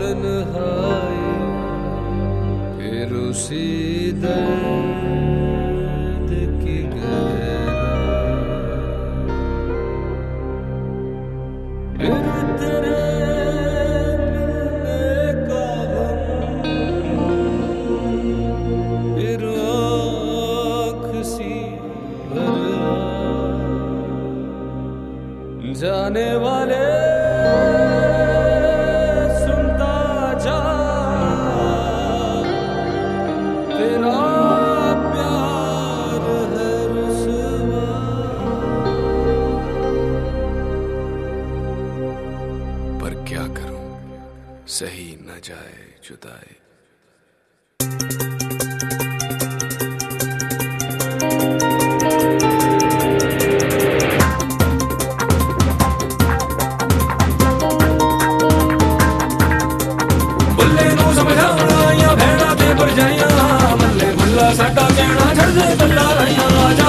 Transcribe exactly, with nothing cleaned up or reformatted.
तन्हाई फिर उसी दर्द की गहराई फिर तेरे मिलने का गम फिर आँख सी भर आई जाने वाले पर क्या करूं सही न जाए जुदाई। बुल्ले नू समझाया भेड़ा दे पर जाइया मल्ले मुल्ला साडा कहना छड़ दे गल्ला राइया।